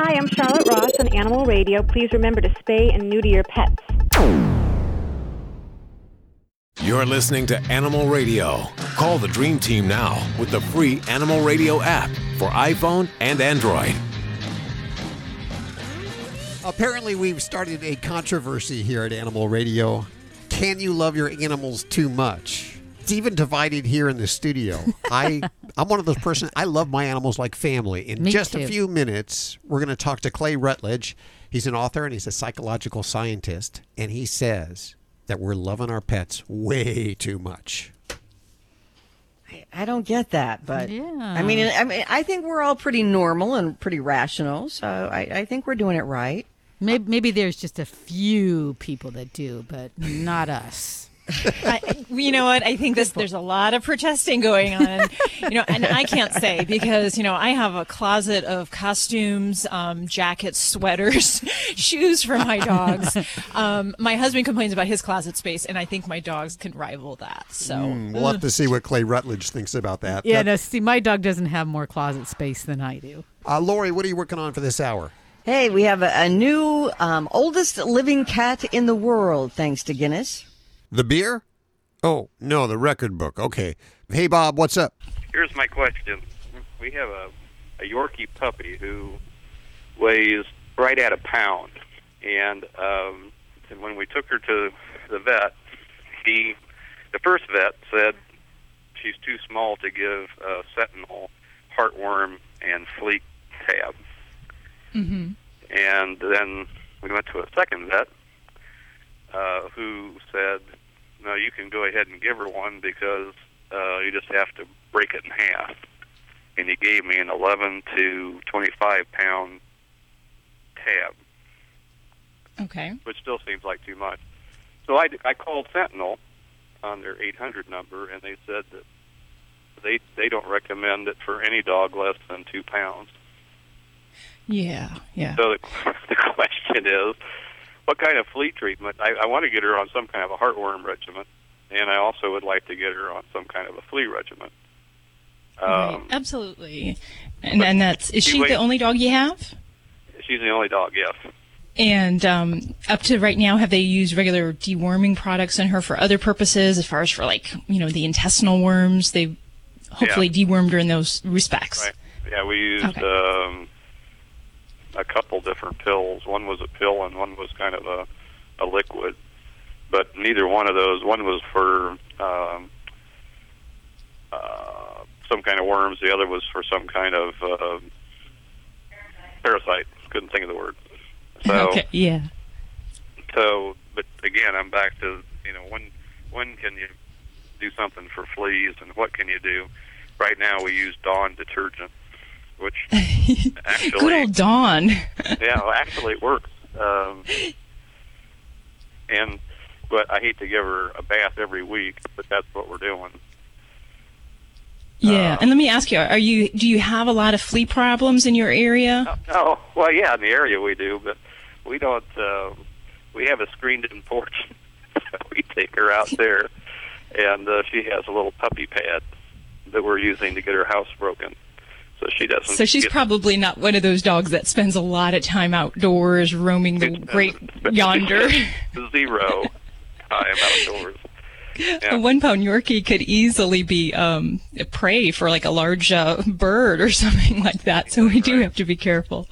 Hi, I'm Charlotte Ross on Animal Radio. Please remember to spay and neuter your pets. You're listening to Animal Radio. Call the Dream Team now with the free Animal Radio app for iPhone and Android. Apparently, we've started a controversy here at Animal Radio. Can you love your animals too much? It's even divided here in the studio. I'm one of those persons, I love my animals like family. In just a few minutes, we're going to talk to Clay Rutledge. He's an author and he's a psychological scientist. And he says that we're loving our pets way too much. I don't get that, but I mean, I think we're all pretty normal and pretty rational, so I think we're doing it right. Maybe there's just a few people that do, but not us. You know what? I think there's a lot of protesting going on, and I can't say because, I have a closet of costumes, jackets, sweaters, shoes for my dogs. My husband complains about his closet space, and I think my dogs can rival that. So we'll have to see what Clay Rutledge thinks about that. Yeah, see, my dog doesn't have more closet space than I do. Lori, what are you working on for this hour? Hey, we have a new oldest living cat in the world, thanks to Guinness. The beer? Oh, no, the record book. Okay. Hey, Bob, what's up? Here's my question. We have a Yorkie puppy who weighs right at a pound. And when we took her to the vet, the first vet said she's too small to give Sentinel, heartworm, and flea tab. Mm-hmm. And then we went to a second vet who said, no, you can go ahead and give her one because you just have to break it in half. And he gave me an 11 to 25 pound tab. Okay. Which still seems like too much. So I called Sentinel on their 800 number, and they said that they don't recommend it for any dog less than 2 pounds. Yeah. So the question is, what kind of flea treatment? I want to get her on some kind of a heartworm regimen, and I also would like to get her on some kind of a flea regimen. Right, absolutely. And is she the only dog you have? She's the only dog, yes. And up to right now, have they used regular deworming products on her for other purposes, as far as for the intestinal worms? They hopefully dewormed her in those respects. Right. Yeah, we used a couple different pills. One was a pill and one was kind of a liquid. But neither one of those, one was for some kind of worms, the other was for some kind of parasite. Couldn't think of the word. So, okay, yeah. So, but again, I'm back to, when can you do something for fleas and what can you do? Right now we use Dawn detergent, which actually... Good old Dawn. Yeah, well, actually it works. But I hate to give her a bath every week, but that's what we're doing. Yeah, and let me ask you, do you have a lot of flea problems in your area? Oh, well, yeah, in the area we do, but we don't, we have a screened-in porch, so we take her out there, and she has a little puppy pad that we're using to get her house broken. So she doesn't. So she's probably not one of those dogs that spends a lot of time outdoors roaming the great yonder. 0 time outdoors. Yeah. A 1 pound Yorkie could easily be prey for like a large bird or something like that. So we do have to be careful.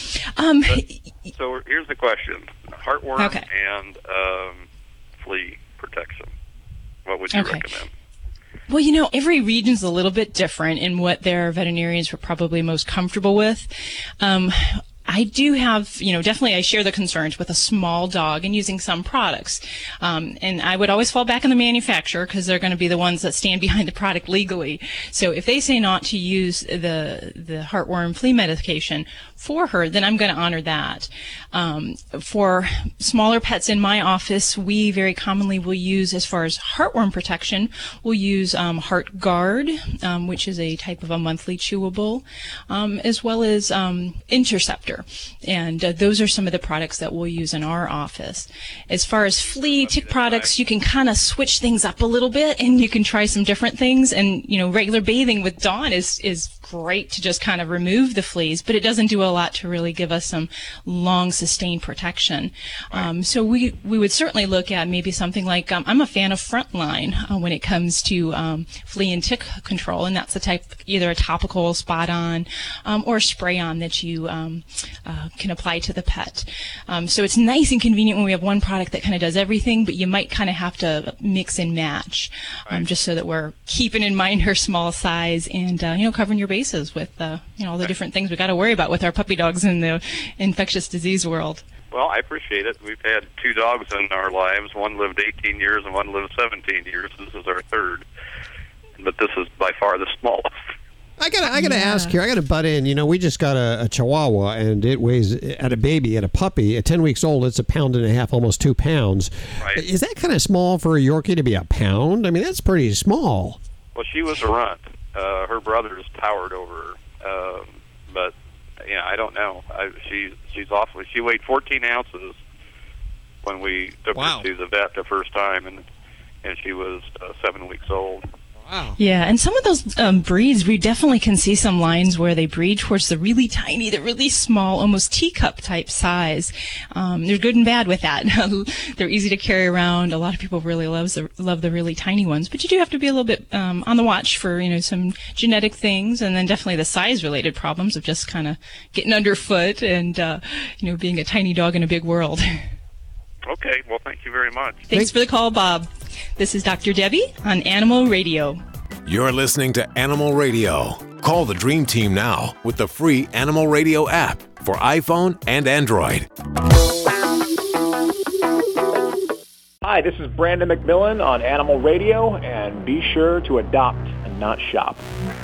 So here's the question: heartworm and flea protection. What would you recommend? Well, every region's a little bit different in what their veterinarians were probably most comfortable with. I do have, definitely I share the concerns with a small dog and using some products. And I would always fall back on the manufacturer because they're going to be the ones that stand behind the product legally. So if they say not to use the heartworm flea medication for her, then I'm going to honor that. For smaller pets in my office, we very commonly will use, as far as heartworm protection, we'll use Heart Guard, which is a type of a monthly chewable, as well as Interceptor. procedure. And those are some of the products that we'll use in our office. As far as flea, tick products, you can kind of switch things up a little bit, and you can try some different things. And, regular bathing with Dawn is great to just kind of remove the fleas, but it doesn't do a lot to really give us some long, sustained protection. So we would certainly look at maybe something like, I'm a fan of Frontline when it comes to flea and tick control, and that's the type, either a topical spot-on or spray-on that you can apply to the pet. So it's nice and convenient when we have one product that kind of does everything, but you might kind of have to mix and match, just so that we're keeping in mind her small size and, covering your bases with, all the different things we got to worry about with our puppy dogs in the infectious disease world. Well, I appreciate it. We've had 2 dogs in our lives. One lived 18 years and one lived 17 years. This is our 3rd. But this is by far the smallest. I gotta ask here. I gotta butt in. We just got a Chihuahua, and it weighs, at a puppy, at 10 weeks old, it's 1.5 pounds, almost 2 pounds. Right. Is that kind of small for a Yorkie to be a pound? I mean, that's pretty small. Well, she was a runt. Her brothers towered over her. But I don't know. She's awfully. She weighed 14 ounces when we took her to the vet the first time, and she was 7 weeks old. Wow. Yeah, and some of those breeds, we definitely can see some lines where they breed towards the really tiny, the really small, almost teacup type size. They're good and bad with that. They're easy to carry around. A lot of people really love the really tiny ones, but you do have to be a little bit on the watch for some genetic things, and then definitely the size-related problems of just kind of getting underfoot and being a tiny dog in a big world. Okay, well, thank you very much. Thanks for the call, Bob. This is Dr. Debbie on Animal Radio. You're listening to Animal Radio. Call the Dream Team now with the free Animal Radio app for iPhone and Android. Hi, this is Brandon McMillan on Animal Radio, and be sure to adopt and not shop.